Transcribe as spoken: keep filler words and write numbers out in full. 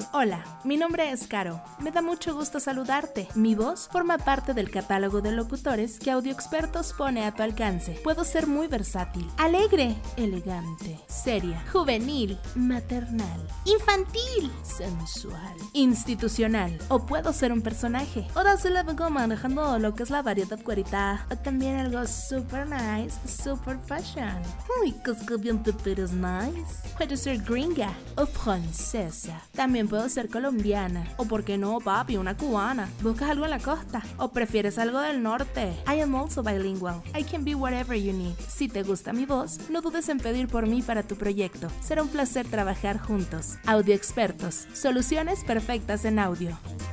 Hola, mi nombre es Caro. Me da mucho gusto saludarte. Mi voz forma parte del catálogo de locutores que AudioExpertos pone a tu alcance. Puedo ser muy versátil, alegre, elegante, seria, juvenil, maternal, infantil, sensual, institucional. O puedo ser un personaje. Ahora se la vengo manejando lo que es la variedad cuerita. O también algo super nice, super fashion. Uy, que bien te eres nice. Puedo ser gringa o francesa. También puedo ser colombiana. O por qué no, papi, una cubana. ¿Buscas algo en la costa? ¿O prefieres algo del norte? I am also bilingual. I can be whatever you need. Si te gusta mi voz, no dudes en pedir por mí para tu proyecto. Será un placer trabajar juntos. AudioExpertos. Soluciones perfectas en audio.